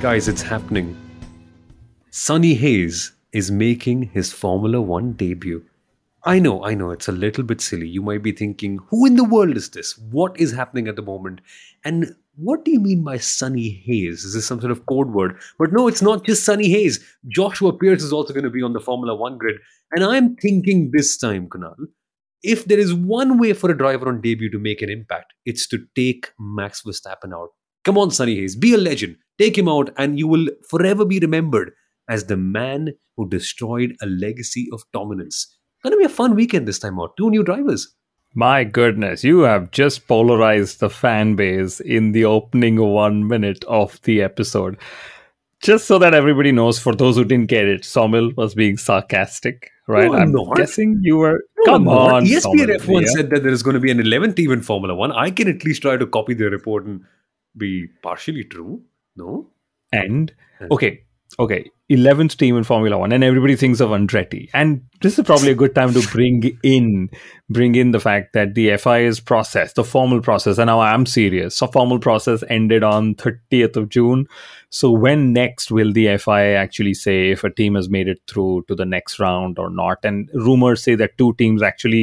Guys, it's happening. Sonny Hayes is making his Formula One debut. I know, it's a little bit silly. You might be thinking, who in the world is this? What is happening at the moment? And what do you mean by Sonny Hayes? Is this some sort of code word? But no, it's not just Sonny Hayes. Joshua Pierce is also going to be on the Formula One grid. And I'm thinking this time, Kunal, if there is one way for a driver on debut to make an impact, it's to take Max Verstappen out. Come on, Sonny Hayes, be a legend. Take him out, and you will forever be remembered as the man who destroyed a legacy of dominance. Gonna be a fun weekend this time out. Two new drivers. My goodness, you have just polarized the fan base in the opening 1 minute of the episode. Just so that everybody knows, for those who didn't get it, Somil was being sarcastic, right? No, I'm not. guessing you were. No, Come on, ESPN Somil, F1 yeah. said that there is going to be an 11th team in Formula One. I can at least try to copy their report and be partially true. No? And okay, 11th team in Formula One, and everybody thinks of Andretti. And this is probably a good time to bring in the fact that the FIA's process, the formal process, and now I'm serious. So formal process ended on 30th of June. So when next will the FIA actually say if a team has made it through to the next round or not? And rumors say that two teams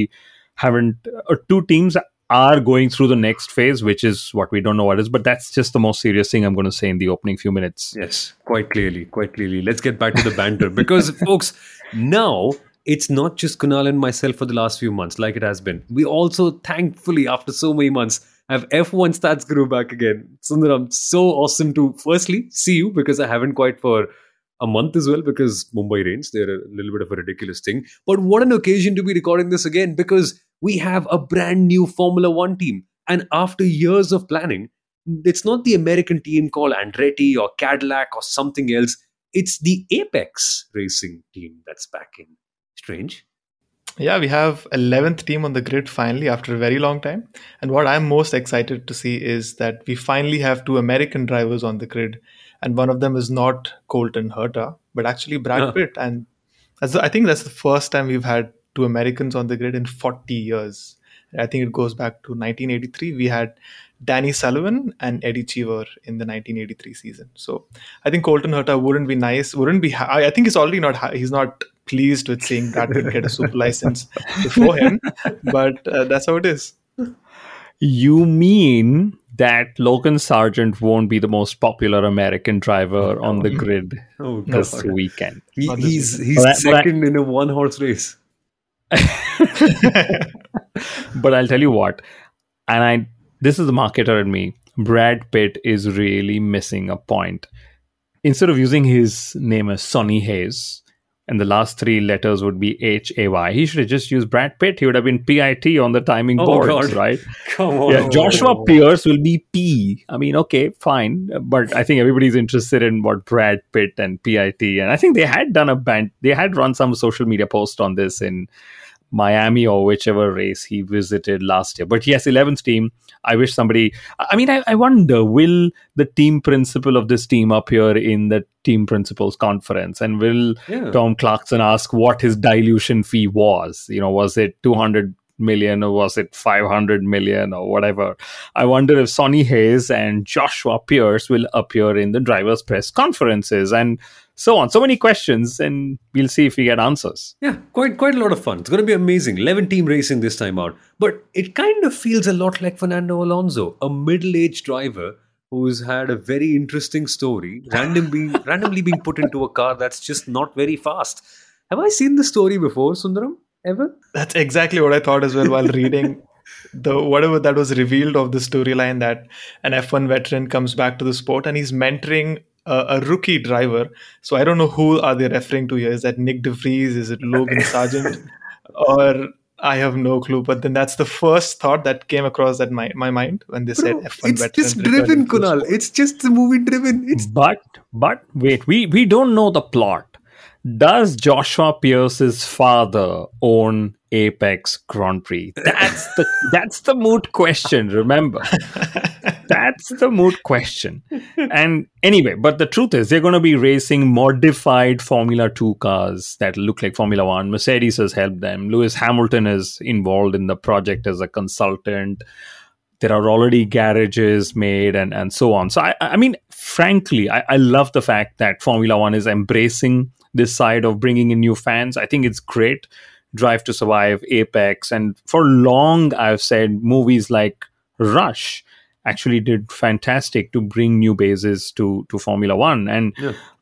are going through the next phase, which is what we don't know what is, but that's just the most serious thing I'm going to say in the opening few minutes. Yes, quite clearly. Let's get back to the banter because, folks, now it's not just Kunal and myself for the last few months like it has been. We also, thankfully, after so many months, have F1 Stats Guru back again. Sundaram, so awesome to firstly see you because I haven't quite for a month as well because Mumbai rains. They're a little bit of a ridiculous thing. But what an occasion to be recording this again because we have a brand new Formula One team. And after years of planning, it's not the American team called Andretti or Cadillac or something else. It's the Apex Racing team that's back in. Strange. Yeah, we have 11th team on the grid finally after a very long time. And what I'm most excited to see is that we finally have two American drivers on the grid. And one of them is not Colton Herta, but actually Brad Pitt. And I think that's the first time we've had two Americans on the grid in 40 years. I think it goes back to 1983. We had Danny Sullivan and Eddie Cheever in the 1983 season. So I think Colton Herta wouldn't be. I think he's not pleased with seeing Brad Pitt get a super license before him, but that's how it is. You mean that Logan Sargent won't be the most popular American driver on the grid this weekend? He's second in a one-horse race. But I'll tell you what, this is the marketer in me. Brad Pitt is really missing a point. Instead of using his name as Sonny Hayes, and the last three letters would be Hay, he should have just used Brad Pitt. He would have been PIT on the timing boards, right? Come on. Yeah, Joshua Pierce will be P. I mean, okay, fine. But I think everybody's interested in what Brad Pitt and PIT. And I think they had run some social media post on this in Miami or whichever race he visited last year. But yes, 11th team. I wish somebody... I wonder, will the team principal of this team appear in the team principals conference? And will Tom Clarkson ask what his dilution fee was? Was it 200 million or was it 500 million or whatever? I wonder if Sonny Hayes and Joshua Pierce will appear in the drivers' press conferences and so on. So many questions, and we'll see if we get answers. Yeah, quite a lot of fun. It's going to be amazing. 11-team racing this time out. But it kind of feels a lot like Fernando Alonso, a middle-aged driver who's had a very interesting story, randomly being put into a car that's just not very fast. Have I seen the story before, Sundaram? Ever? That's exactly what I thought as well while reading whatever that was revealed of the storyline, that an F1 veteran comes back to the sport and he's mentoring a rookie driver. So I don't know who are they referring to here. Is that Nick De Vries? Is it Logan Sargent? Or I have no clue. But then that's the first thought that came across my mind when they said F1 veteran. It's just driven, Kunal. It's just the movie driven. But wait, we don't know the plot. Does Joshua Pierce's father own Apex Grand Prix? That's the moot question, remember. That's the moot question. And anyway, but the truth is they're going to be racing modified Formula 2 cars that look like Formula 1. Mercedes has helped them. Lewis Hamilton is involved in the project as a consultant. There are already garages made and so on. So I mean, frankly, I love the fact that Formula One is embracing this side of bringing in new fans. I think it's great. Drive to Survive, Apex, and for long I've said movies like Rush actually did fantastic to bring new bases to Formula One. And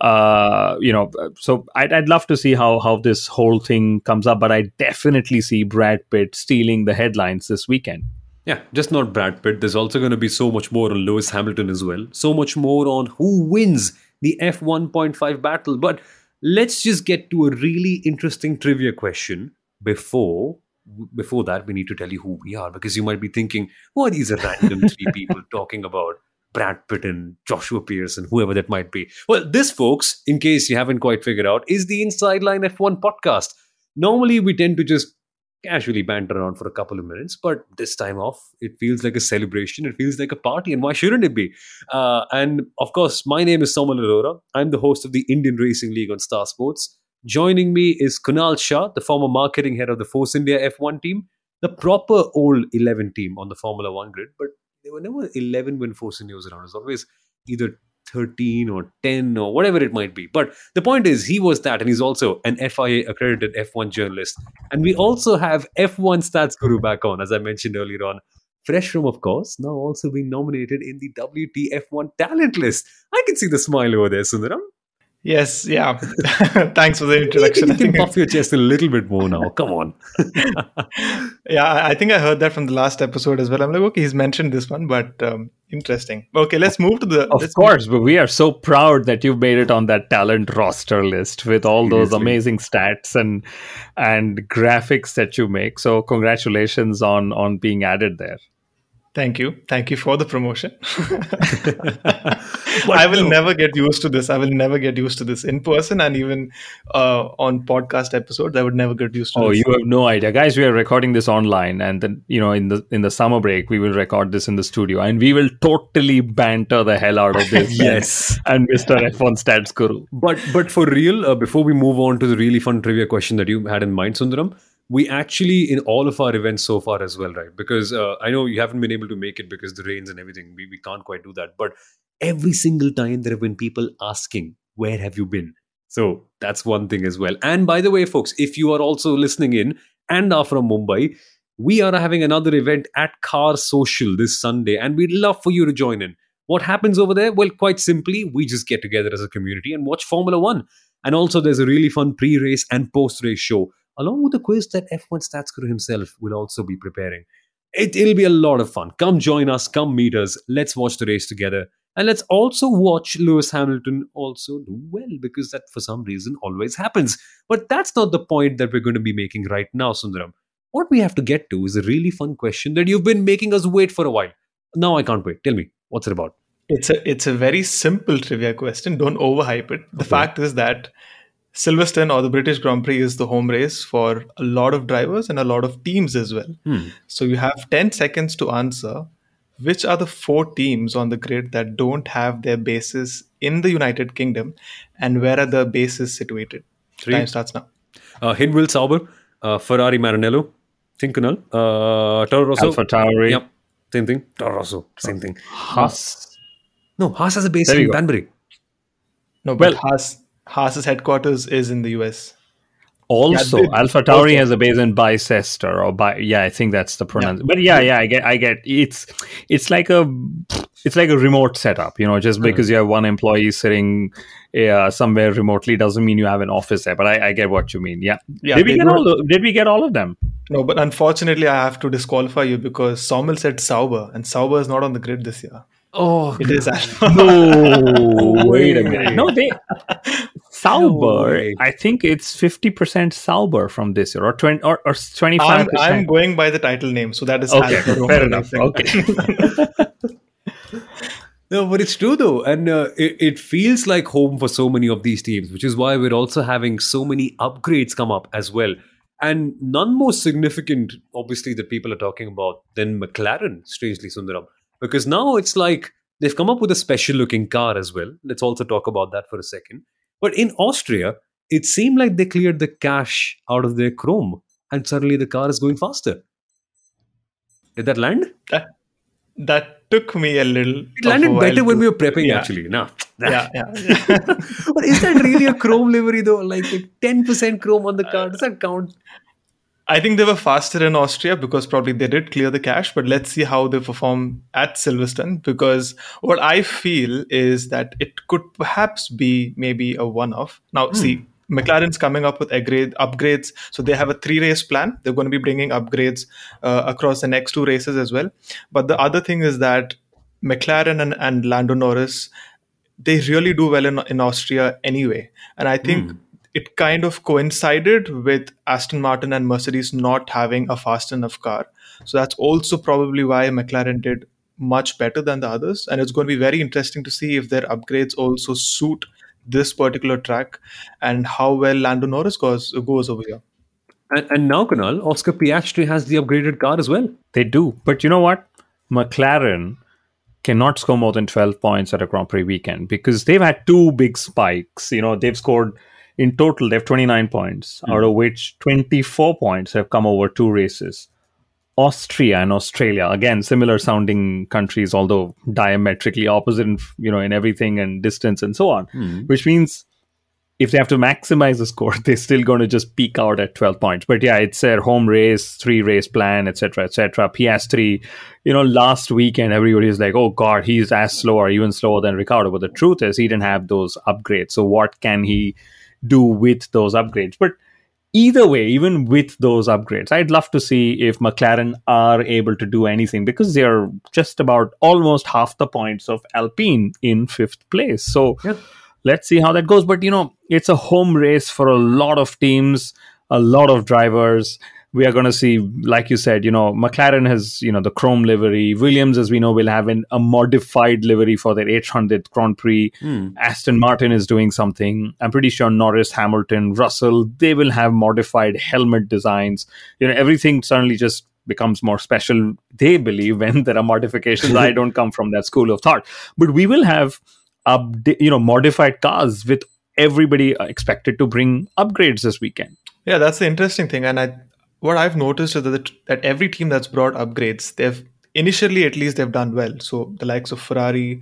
so I'd love to see how this whole thing comes up, but I definitely see Brad Pitt stealing the headlines this weekend. Yeah, just not Brad Pitt. There's also going to be so much more on Lewis Hamilton as well. So much more on who wins the F1.5 battle. But let's just get to a really interesting trivia question before that. We need to tell you who we are, because you might be thinking, who are these random three people talking about Brad Pitt and Joshua Pierce and whoever that might be? Well, this, folks, in case you haven't quite figured out, is the Inside Line F1 podcast. Normally, we tend to just casually banter around for a couple of minutes, but this time off, it feels like a celebration. It feels like a party, and why shouldn't it be? And of course, my name is Somal Arora. I'm the host of the Indian Racing League on Star Sports. Joining me is Kunal Shah, the former marketing head of the Force India F1 team, the proper old 11 team on the Formula One grid, but they were never 11 when Force India was around. It was always either 13 or 10 or whatever it might be. But the point is, he was that, and he's also an FIA accredited F1 journalist. And we also have F1 Stats Guru back on, as I mentioned earlier on. Fresh from, of course, now also being nominated in the WTF1 talent list. I can see the smile over there, Sundaram. Yes, yeah. Thanks for the introduction. You can puff your chest a little bit more now. Come on. Yeah, I think I heard that from the last episode as well. I'm like, okay, he's mentioned this one, but interesting. Okay, let's move to the... Of course, but we are so proud that you've made it on that talent roster list with all those amazing stats and graphics that you make. So congratulations on being added there. Thank you. Thank you for the promotion. I will never get used to this. I will never get used to this in person, and even on podcast episodes, I would never get used to this. Oh, you have no idea. Guys, we are recording this online, and then, in the summer break, we will record this in the studio, and we will totally banter the hell out of this. Yes. And Mr. F1 Stats Guru. But for real, before we move on to the really fun trivia question that you had in mind, Sundaram, we actually, in all of our events so far as well, right? Because I know you haven't been able to make it because the rains and everything. We can't quite do that. But every single time there have been people asking, where have you been? So that's one thing as well. And by the way, folks, if you are also listening in and are from Mumbai, we are having another event at Car Social this Sunday, and we'd love for you to join in. What happens over there? Well, quite simply, we just get together as a community and watch Formula One. And also there's a really fun pre-race and post-race show, along with a quiz that F1 Stats Guru himself will also be preparing. It'll be a lot of fun. Come join us, come meet us. Let's watch the race together. And let's also watch Lewis Hamilton also do well, because that for some reason always happens. But that's not the point that we're going to be making right now, Sundaram. What we have to get to is a really fun question that you've been making us wait for a while. Now I can't wait. Tell me, what's it about? It's a very simple trivia question. Don't overhype it. The fact is that Silverstone, or the British Grand Prix, is the home race for a lot of drivers and a lot of teams as well. So you have 10 seconds to answer which are the 4 teams on the grid that don't have their bases in the United Kingdom, and where are the bases situated. 3. Time starts now. Hindwil Sauber, Ferrari Maranello, Kunal, Toro Rosso. AlphaTauri. Yep, same thing. Toro Rosso, same thing. Haas. No, Haas has a base in Banbury. No, but Haas's headquarters is in the US. Also, AlphaTauri has a base in Bicester, I think that's the pronunciation. Yeah. But I get it's like a remote setup, just because you have one employee sitting somewhere remotely doesn't mean you have an office there. But I get what you mean. Yeah. Did we get all of them? No, but unfortunately I have to disqualify you because Sommel said Sauber, and Sauber is not on the grid this year. Oh, it is Alpha. No, wait a minute. No, Sauber. I think it's 50% Sauber from this year, or 20 or 25%. I'm going by the title name, so that is okay. Alfa Fair enough. Okay. No, but it's true though, and it feels like home for so many of these teams, which is why we're also having so many upgrades come up as well. And none more significant, obviously, that people are talking about than McLaren, strangely, Sundaram. Because now it's like they've come up with a special looking car as well. Let's also talk about that for a second. But in Austria, it seemed like they cleared the cache out of their chrome, and suddenly the car is going faster. Did that land? That took me a little It of a landed while better when to, we were prepping, yeah, actually. No. yeah, yeah. But is that really a chrome livery, though? Like 10% chrome on the car? Does that count? I think they were faster in Austria because probably they did clear the cache, but let's see how they perform at Silverstone. Because what I feel is that it could perhaps be maybe a one-off. Now, see, McLaren's coming up with upgrades, so they have a 3-race plan. They're going to be bringing upgrades across the next 2 races as well. But the other thing is that McLaren and Lando Norris, they really do well in Austria anyway. And I think it kind of coincided with Aston Martin and Mercedes not having a fast enough car. So that's also probably why McLaren did much better than the others. And it's going to be very interesting to see if their upgrades also suit this particular track and how well Lando Norris goes over here. And now, Kunal, Oscar Piastri has the upgraded car as well. They do. But you know what? McLaren cannot score more than 12 points at a Grand Prix weekend because they've had 2 big spikes. They've scored in total, they have 29 points, out of which 24 points have come over 2 races. Austria and Australia, again, similar sounding countries, although diametrically opposite in everything and distance and so on, which means if they have to maximize the score, they're still going to just peak out at 12 points. But yeah, it's their home race, 3-race plan, etc., etc. Piastri, last weekend, everybody is like, oh God, he's as slow or even slower than Ricciardo. But the truth is, he didn't have those upgrades. So what can he do with those upgrades? But either way, even with those upgrades, I'd love to see if McLaren are able to do anything because they're just about almost half the points of Alpine in 5th place. So let's see how that goes. But, it's a home race for a lot of teams, a lot of drivers. We are going to see, like you said, McLaren has, the chrome livery. Williams, as we know, will have a modified livery for their 800th Grand Prix. Aston Martin is doing something. I'm pretty sure Norris, Hamilton, Russell, they will have modified helmet designs. Everything suddenly just becomes more special, they believe, when there are modifications. I don't come from that school of thought. But we will have modified cars with everybody expected to bring upgrades this weekend. Yeah, that's the interesting thing. And what I've noticed is that every team that's brought upgrades, initially at least they've done well. So the likes of Ferrari,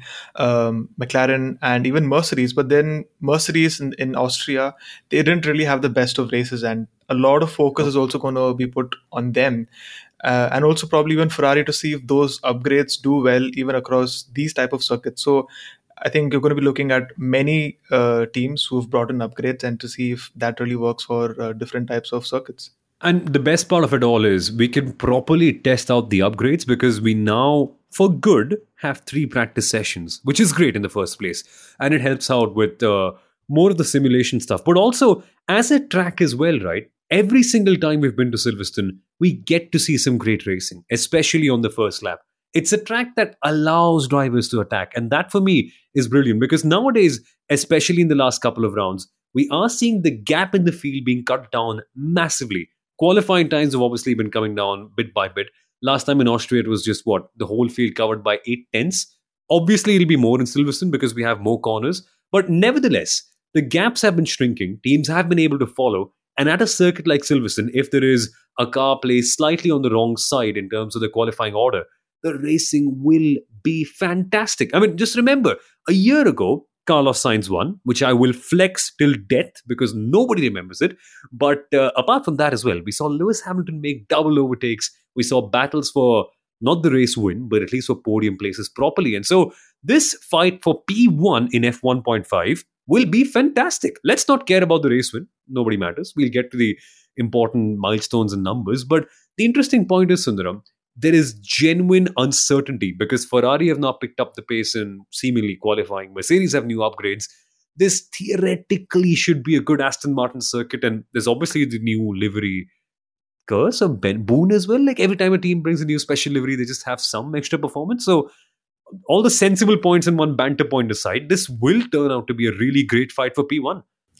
McLaren, and even Mercedes. But then Mercedes in Austria, they didn't really have the best of races, and a lot of focus is also going to be put on them. And also probably even Ferrari to see if those upgrades do well even across these type of circuits. So I think you're going to be looking at many teams who've brought in upgrades and to see if that really works for different types of circuits. And the best part of it all is we can properly test out the upgrades because we now, for good, have 3 practice sessions, which is great in the first place. And it helps out with more of the simulation stuff. But also, as a track as well, right? Every single time we've been to Silverstone, we get to see some great racing, especially on the first lap. It's a track that allows drivers to attack. And that, for me, is brilliant because nowadays, especially in the last couple of rounds, we are seeing the gap in the field being cut down massively. Qualifying times have obviously been coming down bit by bit. Last time in Austria, it was just the whole field covered by 8/10. Obviously, it'll be more in Silverstone because we have more corners. But nevertheless, the gaps have been shrinking. Teams have been able to follow. And at a circuit like Silverstone, if there is a car placed slightly on the wrong side in terms of the qualifying order, the racing will be fantastic. I mean, just remember, a year ago, Carlos Sainz won, which I will flex till death because nobody remembers it. But apart from that as well, we saw Lewis Hamilton make double overtakes. We saw battles for not the race win, but at least for podium places properly. And so this fight for P1 in F1.5 will be fantastic. Let's not care about the race win. Nobody matters. We'll get to the important milestones and numbers. But the interesting point is, Sundaram, there is genuine uncertainty because Ferrari have now picked up the pace in seemingly qualifying. Mercedes have new upgrades. This theoretically should be a good Aston Martin circuit. And there's obviously the new livery curse of Ben Boone as well. Like every time a team brings a new special livery, they just have some extra performance. So all the sensible points and one banter point aside, this will turn out to be a really great fight for P1.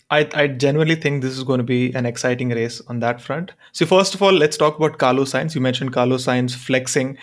I genuinely think this is going to be an exciting race on that front. So first of all, let's talk about Carlos Sainz. You mentioned Carlos Sainz flexing.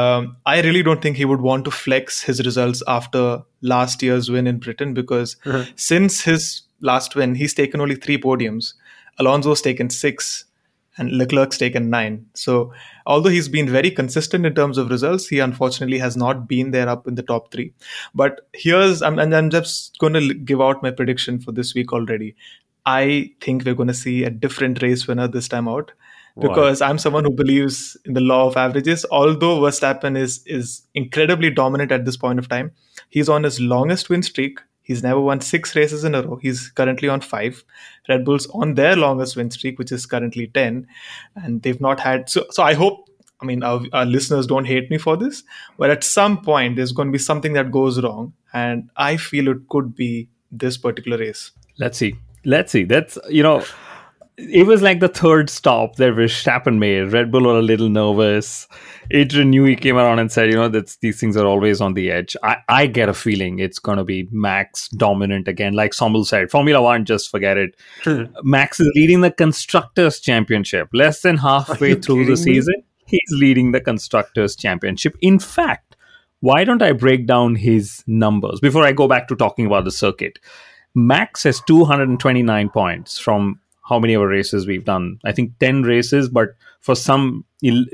I really don't think he would want to flex his results after last year's win in Britain because since his last win, he's taken only 3 podiums. Alonso's taken 6. and Leclerc's taken 9. So although he's been very consistent in terms of results, he unfortunately has not been there up in the top 3. But I'm just going to give out my prediction for this week already. I think we're going to see a different race winner this time out, because I'm someone who believes in the law of averages. Although Verstappen is incredibly dominant at this point of time, he's on his longest win streak. He's never won 6 races in a row. He's currently on 5. Red Bull's on their longest win streak, which is currently 10, and they've not had. So I hope. I mean, our listeners don't hate me for this, but at some point there's going to be something that goes wrong, and I feel it could be this particular race. Let's see. That's, it was like the third stop that Verstappen made. Red Bull were a little nervous. Adrian Newey came around and said, that these things are always on the edge. I get a feeling it's going to be Max dominant again. Like Sommel said, Formula One, just forget it. Max is leading the Constructors' Championship. Less than halfway through the season, he's leading the Constructors' Championship. In fact, why don't I break down his numbers before I go back to talking about the circuit? Max has 229 points from how many of our races we've done. I think 10 races, but for some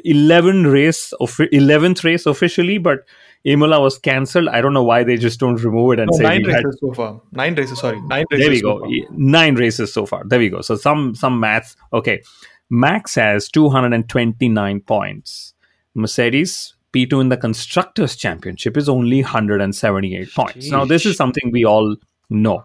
11th race officially, but Imola was cancelled. I don't know why they just don't remove it and say 9 races so far. 9 races, sorry. 9 races. There we go. 9 races so far. There we go. So some maths. Okay. Max has 229 points. Mercedes P2 in the Constructors' Championship is only 178 points. Now, this is something we all know.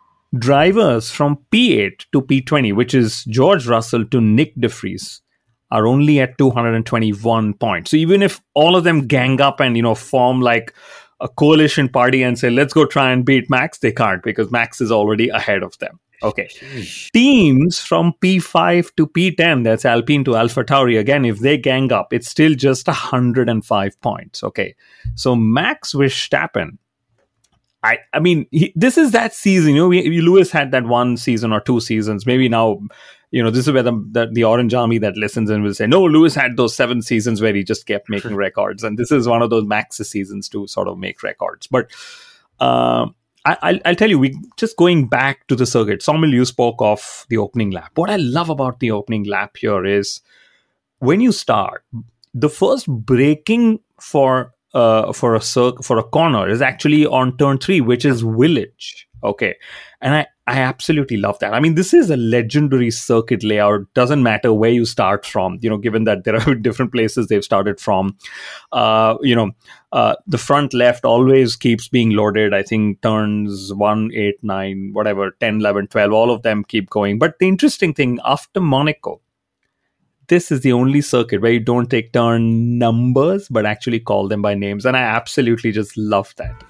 Drivers from P8 to P20, which is George Russell to Nick De Vries, are only at 221 points. So even if all of them gang up and, form like a coalition party and say, let's go try and beat Max, they can't, because Max is already ahead of them. Okay. Teams from P5 to P10, that's Alpine to AlphaTauri, again, if they gang up, it's still just 105 points. Okay. So Max Verstappen, I mean, this is that season. Lewis had that 1 season or 2 seasons. Maybe now, this is where the Orange Army that listens and will say, no, Lewis had those 7 seasons where he just kept making records. And this is one of those Max's seasons to sort of make records. But I'll tell you, we just going back to the circuit. Sommel, you spoke of the opening lap. What I love about the opening lap here is when you start, the first braking for a corner is actually on turn 3, which is Village. Okay. And I absolutely love that. I mean, this is a legendary circuit layout. Doesn't matter where you start from, given that there are different places they've started from. The front left always keeps being loaded. I think turns 1, 8, 9, whatever, 10, 11, 12, all of them keep going. But the interesting thing, after Monaco, this is the only circuit where you don't take turn numbers, but actually call them by names. And I absolutely just love that.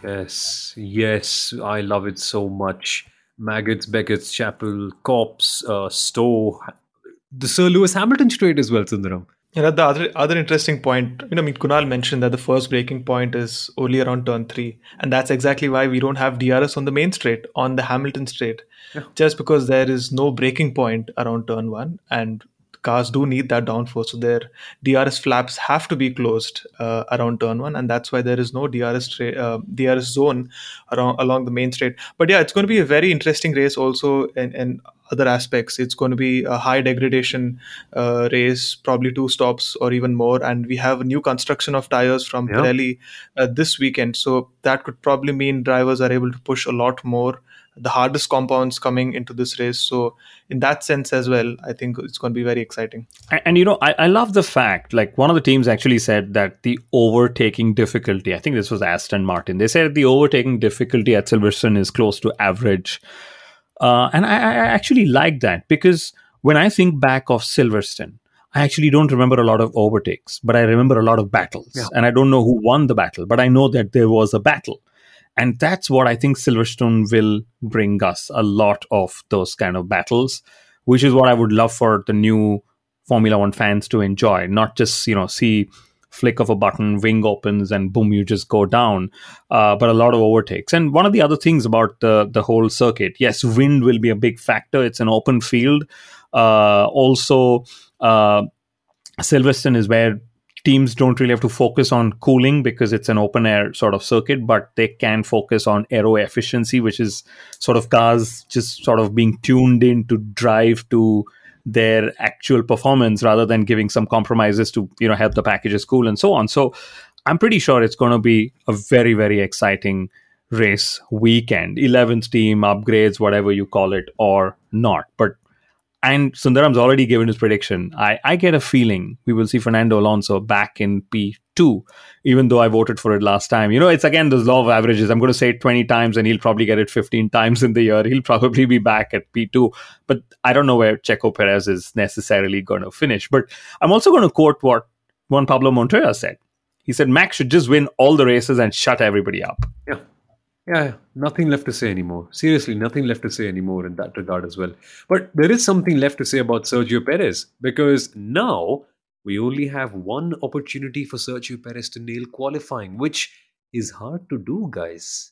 Yes, I love it so much. Maggots, Beckett's, Chapel, Copse, Stowe, the Sir Lewis Hamilton Straight as well, Sundaram. The other interesting point, Kunal mentioned that the first braking point is only around turn 3. And that's exactly why we don't have DRS on the main straight, on the Hamilton straight. Yeah. Just because there is no braking point around turn 1, and cars do need that downforce, so their DRS flaps have to be closed around turn 1, and that's why there is no DRS zone along the main straight. But yeah, it's going to be a very interesting race also in other aspects. It's going to be a high degradation race, probably 2 stops or even more, and we have a new construction of tires from Pirelli this weekend, so that could probably mean drivers are able to push a lot more, the hardest compounds coming into this race. So in that sense as well, I think it's going to be very exciting. And I love the fact, like one of the teams actually said that the overtaking difficulty, I think this was Aston Martin, they said the overtaking difficulty at Silverstone is close to average. And I actually like that, because when I think back of Silverstone, I actually don't remember a lot of overtakes, but I remember a lot of battles. Yeah. And I don't know who won the battle, but I know that there was a battle. And that's what I think Silverstone will bring us, a lot of those kind of battles, which is what I would love for the new Formula One fans to enjoy. Not just, see flick of a button, wing opens and boom, you just go down, but a lot of overtakes. And one of the other things about the whole circuit, yes, wind will be a big factor. It's an open field. Also, Silverstone is where teams don't really have to focus on cooling because it's an open air sort of circuit, but they can focus on aero efficiency, which is sort of cars just sort of being tuned in to drive to their actual performance rather than giving some compromises to help the packages cool and so on. So I'm pretty sure it's going to be a very, very exciting race weekend. 11th team, upgrades, whatever you call it, or not. And Sundaram's already given his prediction. I get a feeling we will see Fernando Alonso back in P2, even though I voted for it last time. It's again this law of averages. I'm going to say it 20 times and he'll probably get it 15 times in the year. He'll probably be back at P2. But I don't know where Checo Perez is necessarily going to finish. But I'm also going to quote what Juan Pablo Montoya said. He said Max should just win all the races and shut everybody up. Yeah, nothing left to say anymore. Seriously, nothing left to say anymore in that regard as well. But there is something left to say about Sergio Perez, because now we only have one opportunity for Sergio Perez to nail qualifying, which is hard to do, guys.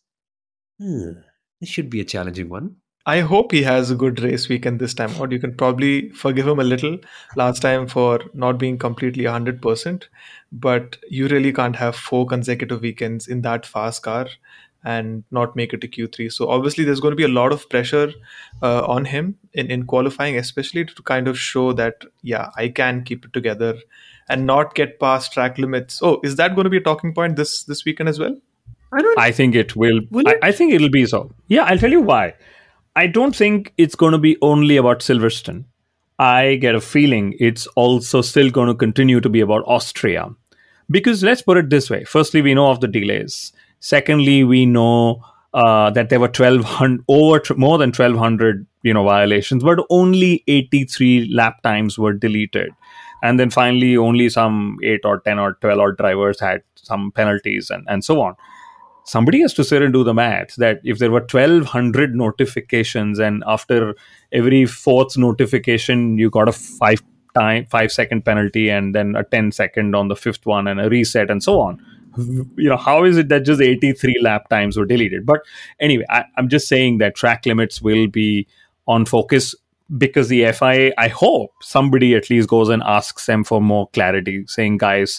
This should be a challenging one. I hope he has a good race weekend this time out. You can probably forgive him a little last time for not being completely 100%, but you really can't have 4 consecutive weekends in that fast car and not make it to Q3. So obviously there's going to be a lot of pressure on him in qualifying, especially to kind of show that, yeah, I can keep it together and not get past track limits. Oh, is that going to be a talking point this weekend as well? I think it will. It? I think it'll be so. Yeah, I'll tell you why. I don't think it's going to be only about Silverstone. I get a feeling it's also still going to continue to be about Austria. Because let's put it this way. Firstly, we know of the delays. Secondly, we know that there were more than 1,200 violations, but only 83 lap times were deleted. And then finally, only some 8 or 10 or 12 odd drivers had some penalties and so on. Somebody has to sit and do the math that if there were 1,200 notifications and after every 4th notification, you got a 5-second penalty and then a 10-second on the 5th one and a reset and so on. How is it that just 83 lap times were deleted? But anyway, I'm just saying that track limits will be on focus because the FIA, I hope somebody at least goes and asks them for more clarity, saying, guys,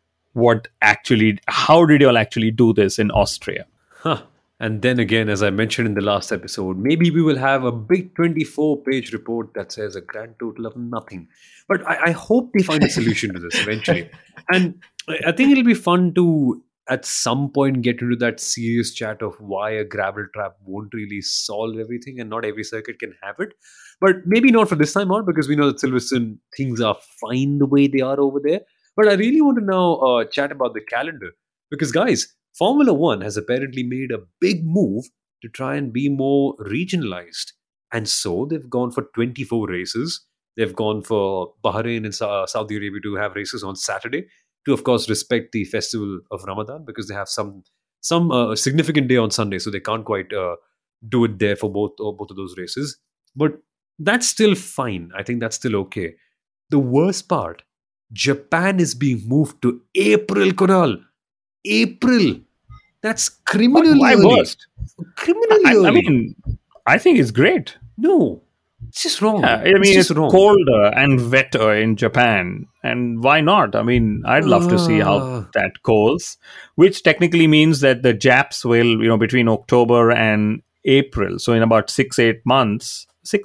how did you all actually do this in Austria? And then again, as I mentioned in the last episode, maybe we will have a big 24-page report that says a grand total of nothing. But I hope they find a solution to this eventually. And I think it'll be fun to, at some point, get into that serious chat of why a gravel trap won't really solve everything and not every circuit can have it. But maybe not for this time out, because we know that Silverstone, things are fine the way they are over there. But I really want to now chat about the calendar. Because guys, Formula One has apparently made a big move to try and be more regionalized. And so they've gone for 24 races. They've gone for Bahrain and Saudi Arabia to have races on Saturday to, of course, respect the festival of Ramadan, because they have some significant day on Sunday. So they can't quite do it there for both of those races. But that's still fine. I think that's still okay. The worst part, Japan is being moved to April, Kunal. April. That's criminally Why early. worst? Criminally early. I mean, I think it's great. No, it's just wrong. Yeah, I mean, it's wrong. colder and wetter in Japan. And why not? I mean, I'd love to see how that goes, which technically means that the Japs will, between October and April, so in about 6 months,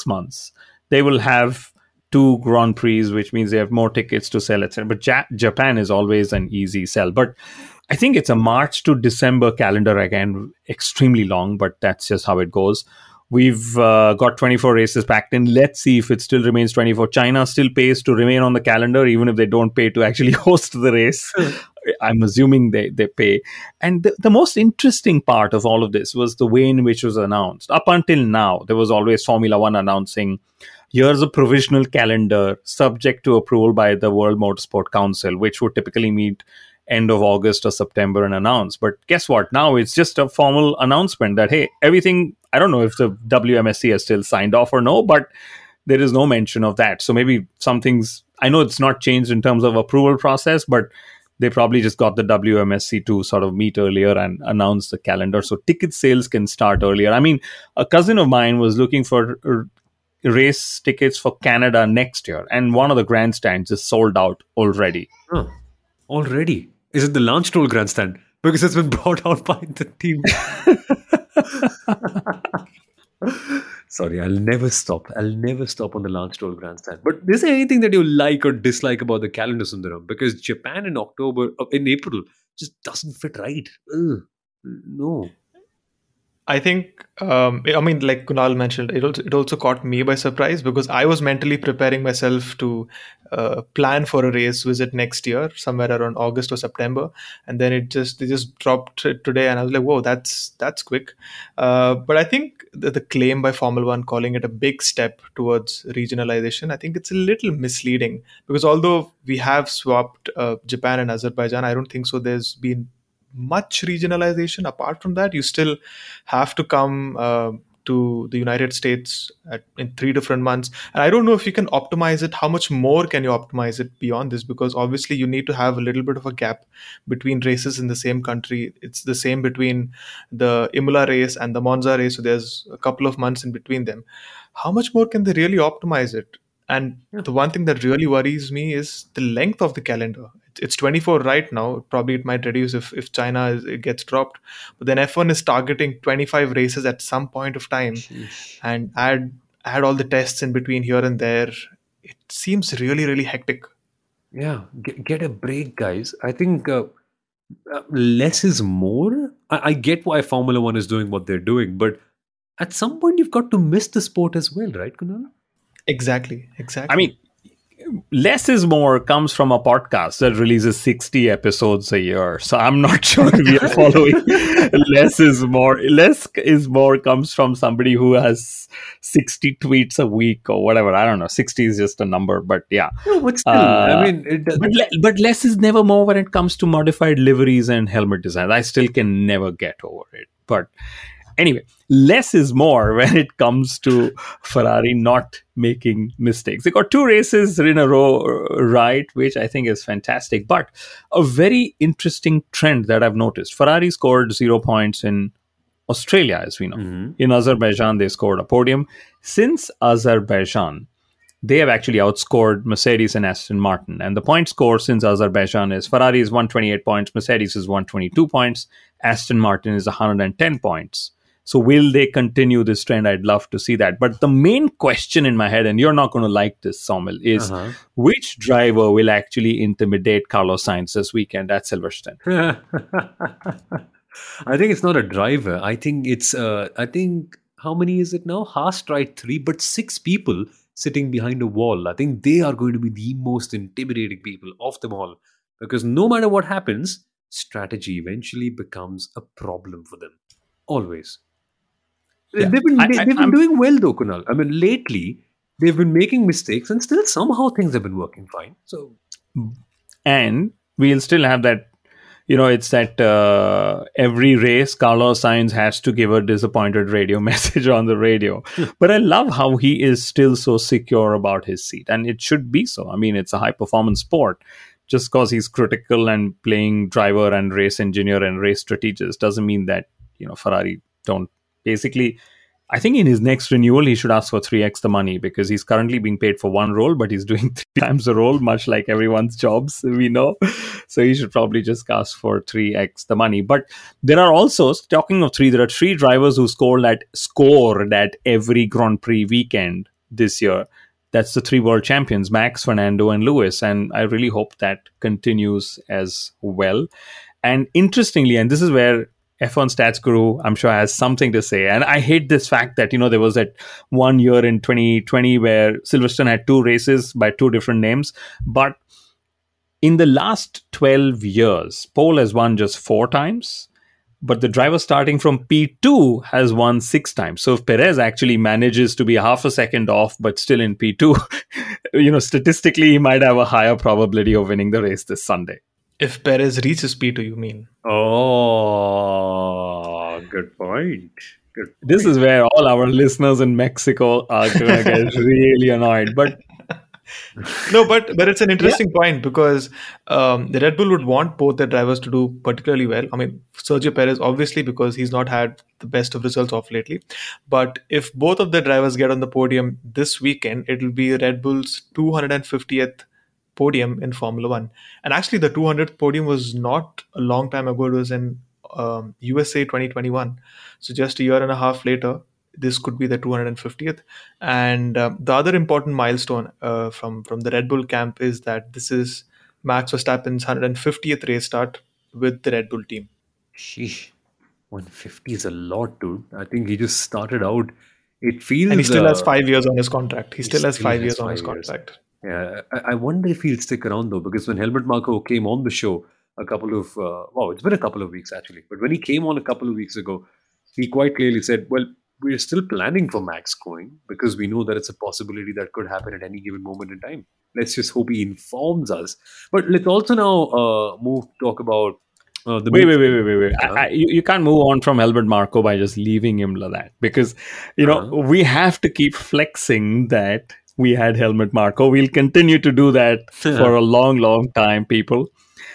they will have 2 Grand Prix, which means they have more tickets to sell, etc. But Japan is always an easy sell. But I think it's a March to December calendar again, extremely long, but that's just how it goes. We've got 24 races packed in. Let's see if it still remains 24. China still pays to remain on the calendar, even if they don't pay to actually host the race. I'm assuming they pay. And the most interesting part of all of this was the way in which it was announced. Up until now, there was always Formula One announcing, here's a provisional calendar subject to approval by the World Motorsport Council, which would typically meet end of August or September and announce. But guess what? Now it's just a formal announcement that, hey, everything, I don't know if the WMSC has still signed off or no, but there is no mention of that. So maybe some things, I know it's not changed in terms of approval process, but they probably just got the WMSC to sort of meet earlier and announce the calendar. So ticket sales can start earlier. I mean, a cousin of mine was looking for race tickets for Canada next year, and one of the grandstands is sold out already. Huh. Already? Is it the Lance Stroll grandstand? Because it's been brought out by the team. Sorry, I'll never stop. I'll never stop on the Lance Stroll grandstand. But is there anything that you like or dislike about the calendar, Sundaram? Because Japan in in April, just doesn't fit right. Ugh, no. I think, I mean, like Kunal mentioned, it also caught me by surprise because I was mentally preparing myself to plan for a race visit next year, somewhere around August or September, and then they just dropped it today, and I was like, whoa, that's quick. But I think the claim by Formula One calling it a big step towards regionalization, I think it's a little misleading because although we have swapped Japan and Azerbaijan, I don't think so. There's been much regionalization. Apart from that, you still have to come to the United States in 3 different months. And I don't know if you can optimize it. How much more can you optimize it beyond this? Because obviously you need to have a little bit of a gap between races in the same country. It's the same between the Imola race and the Monza race. So there's a couple of months in between them. How much more can they really optimize it? And the one thing that really worries me is the length of the calendar. It's 24 right now. Probably it might reduce if China it gets dropped. But then F1 is targeting 25 races at some point of time, Sheesh. and add all the tests in between here and there. It seems really really hectic. Yeah, get a break, guys. I think less is more. I get why Formula One is doing what they're doing, but at some point you've got to miss the sport as well, right, Kunal? Exactly. I mean, less is more comes from a podcast that releases 60 episodes a year. So I'm not sure we are following less is more. Less is more comes from somebody who has 60 tweets a week or whatever. I don't know. 60 is just a number, but yeah. No, but still, I mean, it does. But less is never more when it comes to modified liveries and helmet design. I still can never get over it. But anyway, less is more when it comes to Ferrari not making mistakes. They got 2 races in a row right, which I think is fantastic. But a very interesting trend that I've noticed. Ferrari scored 0 points in Australia, as we know. Mm-hmm. In Azerbaijan, they scored a podium. Since Azerbaijan, they have actually outscored Mercedes and Aston Martin. And the point score since Azerbaijan is Ferrari is 128 points, Mercedes is 122 points, Aston Martin is 110 points. So will they continue this trend? I'd love to see that. But the main question in my head, and you're not going to like this, Somil, is which driver will actually intimidate Carlos Sainz this weekend at Silverstone? I think it's not a driver. I think it's, how many is it now? Haas tried 3, but 6 people sitting behind a wall. I think they are going to be the most intimidating people of them all. Because no matter what happens, strategy eventually becomes a problem for them. Always. Yeah. They've been doing well though, Kunal. I mean, lately they've been making mistakes and still somehow things have been working fine. So, and we'll still have that. It's that every race, Carlos Sainz has to give a disappointed radio message on the radio. But I love how he is still so secure about his seat. And it should be so. I mean, it's a high-performance sport. Just because he's critical and playing driver and race engineer and race strategist doesn't mean that, Ferrari don't. Basically, I think in his next renewal, he should ask for 3x the money because he's currently being paid for 1 role, but he's doing 3 times the role, much like everyone's jobs, we know. So he should probably just ask for 3x the money. But there are also, talking of 3, there are 3 drivers who scored at every Grand Prix weekend this year. That's the 3 world champions, Max, Fernando, and Lewis. And I really hope that continues as well. And interestingly, and this is where F1 Stats Guru, I'm sure, has something to say. And I hate this fact that, there was that 1 year in 2020 where Silverstone had 2 races by 2 different names. But in the last 12 years, Pole has won just 4 times. But the driver starting from P2 has won 6 times. So if Perez actually manages to be half a second off, but still in P2, statistically, he might have a higher probability of winning the race this Sunday. If Perez reaches P2, you mean? Oh, good point. Good point. This is where all our listeners in Mexico are going to get really annoyed. But no, but it's an interesting point because the Red Bull would want both their drivers to do particularly well. I mean, Sergio Perez, obviously, because he's not had the best of results off lately. But if both of the drivers get on the podium this weekend, it will be Red Bull's 250th podium in Formula One. And actually, the 200th podium was not a long time ago. It was in USA 2021. So just a year and a half later, this could be the 250th. And the other important milestone from the Red Bull camp is that this is Max Verstappen's 150th race start with the Red Bull team. Sheesh. 150 is a lot, dude. I think he just started out. It feels. And he still has 5 years on his contract. He still has 5 years on his 5 years. contract. Yeah, I wonder if he'll stick around though, because when Helmut Marko came on the show a couple of, it's been a couple of weeks actually, but when he came on a couple of weeks ago, he quite clearly said, well, we're still planning for Max going because we know that it's a possibility that could happen at any given moment in time. Let's just hope he informs us. But let's also now move to talk about the Wait. You can't move on from Helmut Marko by just leaving him like that, because we have to keep flexing that we had Helmut Marko. We'll continue to do that for a long time, people.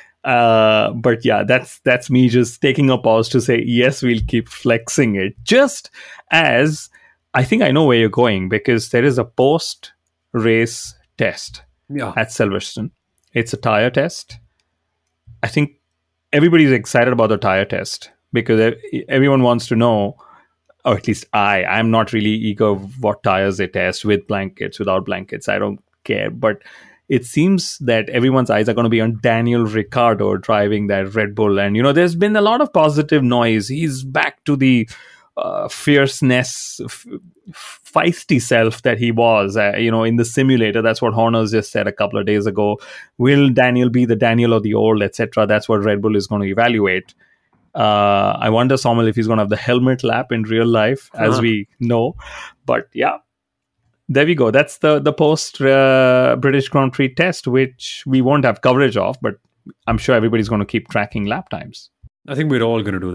But yeah, that's me just taking a pause to say, yes, we'll keep flexing it. Just as I think I know where you're going, because there is a post-race test at Silverstone. It's a tire test. I think everybody's excited about the tire test because everyone wants to know, or at least I'm not really eager what tires they test, with blankets, without blankets. I don't care. But it seems that everyone's eyes are going to be on Daniel Ricciardo driving that Red Bull. And, there's been a lot of positive noise. He's back to the fierceness, feisty self that he was, in the simulator. That's what Horner's just said a couple of days ago. Will Daniel be the Daniel of the old, etc.? That's what Red Bull is going to evaluate. I wonder, Samuel, if he's going to have the helmet lap in real life, as we know. But yeah, there we go. That's the post British Grand Prix test, which we won't have coverage of, but I'm sure everybody's going to keep tracking lap times. I think we're all going to do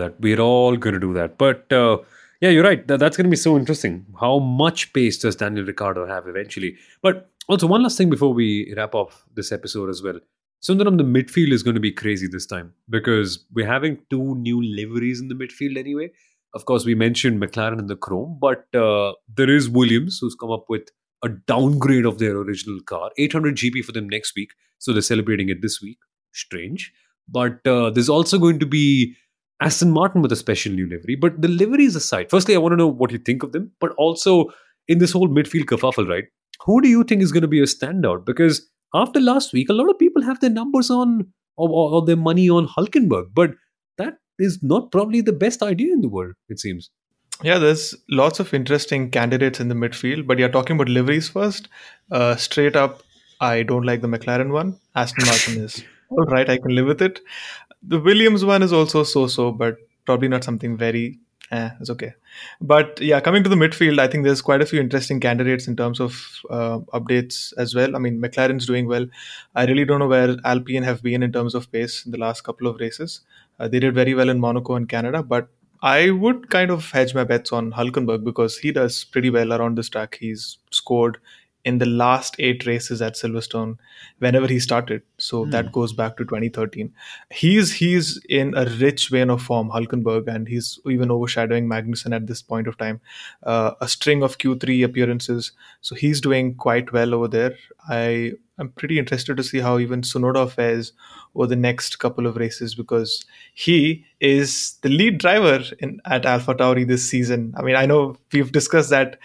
that. But yeah, you're right. That's going to be so interesting. How much pace does Daniel Ricciardo have eventually? But also, one last thing before we wrap up this episode as well. Sundaram, the midfield is going to be crazy this time because we're having 2 new liveries in the midfield anyway. Of course, we mentioned McLaren and the Chrome, but there is Williams, who's come up with a downgrade of their original car. 800 GP for them next week. So they're celebrating it this week. Strange. But there's also going to be Aston Martin with a special new livery. But the liveries aside, firstly, I want to know what you think of them. But also, in this whole midfield kerfuffle, right? Who do you think is going to be a standout? Because after last week, a lot of people have their numbers on or their money on Hülkenberg. But that is not probably the best idea in the world, it seems. Yeah, there's lots of interesting candidates in the midfield. But you're talking about liveries first. Straight up, I don't like the McLaren one. Aston Martin is all right. I can live with it. The Williams one is also so-so, but probably not something very... it's okay. But yeah, coming to the midfield, I think there's quite a few interesting candidates in terms of updates as well. I mean, McLaren's doing well. I really don't know where Alpine have been in terms of pace in the last couple of races. They did very well in Monaco and Canada, but I would kind of hedge my bets on Hülkenberg because he does pretty well around this track. He's scored in the last 8 races at Silverstone whenever he started. So that goes back to 2013. He's in a rich vein of form, Hülkenberg, and he's even overshadowing Magnussen at this point of time. A string of Q3 appearances. So he's doing quite well over there. I'm pretty interested to see how even Tsunoda fares over the next couple of races because he is the lead driver at AlphaTauri this season. I mean, I know we've discussed that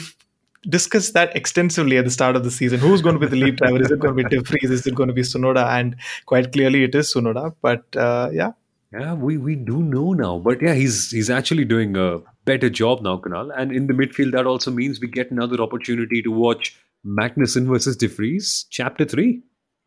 extensively at the start of the season. Who's going to be the lead driver? Is it going to be De Vries? Is it going to be Tsunoda? And quite clearly it is Tsunoda. But yeah. Yeah, we do know now. But yeah, he's actually doing a better job now, Kunal. And in the midfield, that also means we get another opportunity to watch Magnussen versus De Vries, Chapter 3.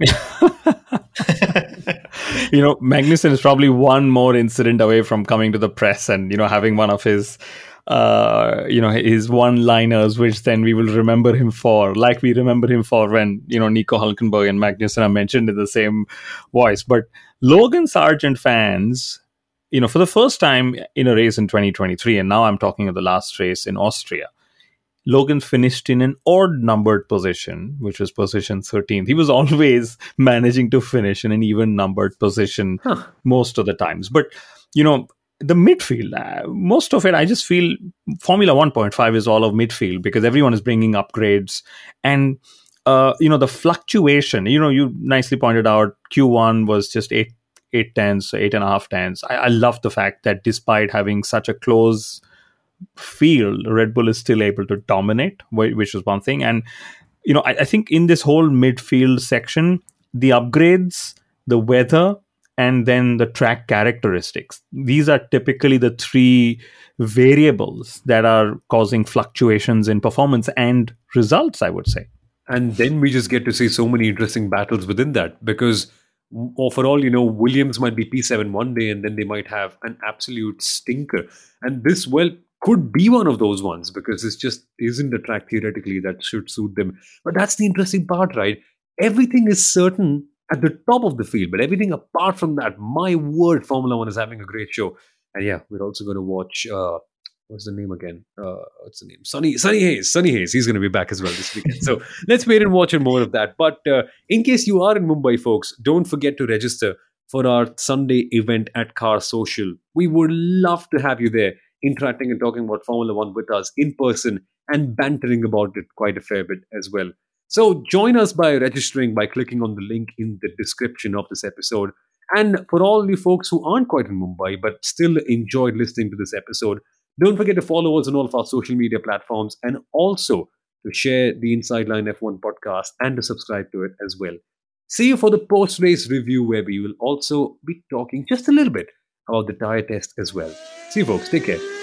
Magnussen is probably one more incident away from coming to the press and, having one of his his one-liners, which then we will remember him for, like we remember him for when, Nico Hülkenberg and Magnussen are mentioned in the same voice. But Logan Sargent fans, for the first time in a race in 2023, and now I'm talking of the last race in Austria, Logan finished in an odd-numbered position, which was position 13th. He was always managing to finish in an even-numbered position most of the times. But, the midfield, most of it, I just feel Formula 1.5 is all of midfield because everyone is bringing upgrades. And, the fluctuation, you nicely pointed out, Q1 was just 8 tenths, 8.5 tenths. I love the fact that despite having such a close field, Red Bull is still able to dominate, which is one thing. And I think in this whole midfield section, the upgrades, the weather, and then the track characteristics, these are typically the three variables that are causing fluctuations in performance and results, I would say. And then we just get to see so many interesting battles within that, because for all you know, Williams might be P7 one day and then they might have an absolute stinker. And this, well, could be one of those ones, because this just isn't a track theoretically that should suit them. But that's the interesting part, right? Everything is certain at the top of the field, but everything apart from that, my word, Formula One is having a great show. And yeah, we're also going to watch, what's the name again? What's the name? Sunny Hayes. Sunny Hayes. He's going to be back as well this weekend. So let's wait and watch more of that. But in case you are in Mumbai, folks, don't forget to register for our Sunday event at Car Social. We would love to have you there, interacting and talking about Formula One with us in person and bantering about it quite a fair bit as well. So join us by registering by clicking on the link in the description of this episode. And for all you folks who aren't quite in Mumbai but still enjoyed listening to this episode, don't forget to follow us on all of our social media platforms, and also to share the Inside Line F1 podcast and to subscribe to it as well. See you for the post-race review, where we will also be talking just a little bit about the tire test as well. See you folks. Take care.